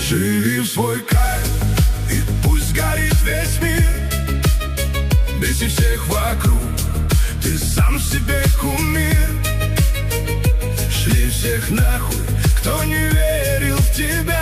Живи в свой кайф, и пусть горит весь мир. Беси всех вокруг, ты сам себе кумир. Шли всех нахуй, кто не верил в тебя.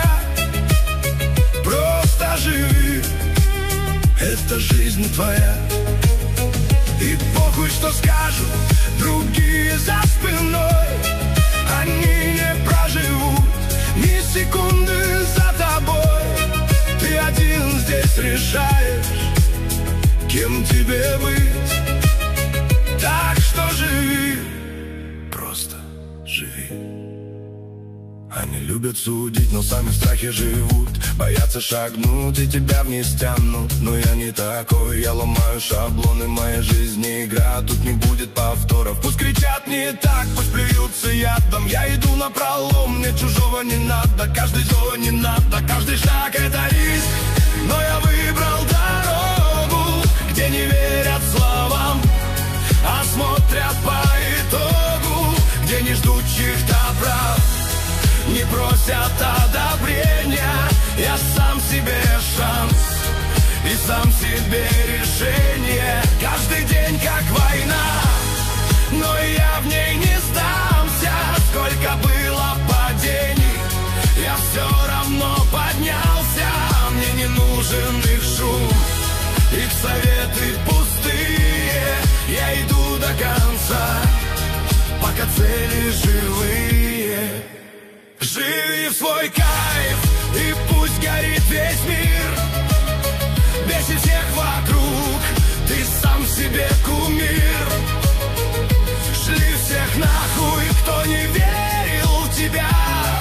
Просто живи, это жизнь твоя. И похуй, что скажут другие за спиной. Они не проживут ни секунды за тобой. Ты один здесь решаешь, кем тебе быть. Так что живи, просто живи. Они любят судить, но сами в страхе живут. Боятся шагнуть и тебя вниз тянут. Но я не такой, я ломаю шаблоны. Моя жизнь не игра, тут не будет повторов. Пусть кричат не так, пусть плюются ядом. Я иду напролом, мне чужого не надо. Каждый злой не надо, каждый шаг это риск. Но я выбрал дорогу, где не верят словам, а смотрят по итогу, где не ждут чьих-то прав, не просят одобрения. Я сам себе шанс и сам себе решение. Каждый день как война, но я в ней не сдамся. Сколько было падений, я все равно поднялся. Мне не нужен их шум, их советы пустые. Я иду до конца, пока цели живые. Живи в свой кайф, и пусть горит весь мир. Беси всех вокруг, ты сам себе кумир. Шли всех нахуй, кто не верил в тебя.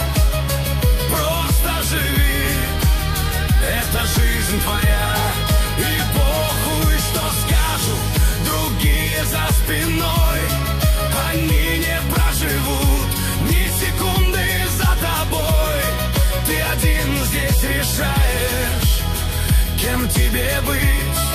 Просто живи, это жизнь твоя. И похуй, что скажут другие за спиной. Они не проживут ни секунды за тобой. Ты один здесь решаешь, кем тебе быть.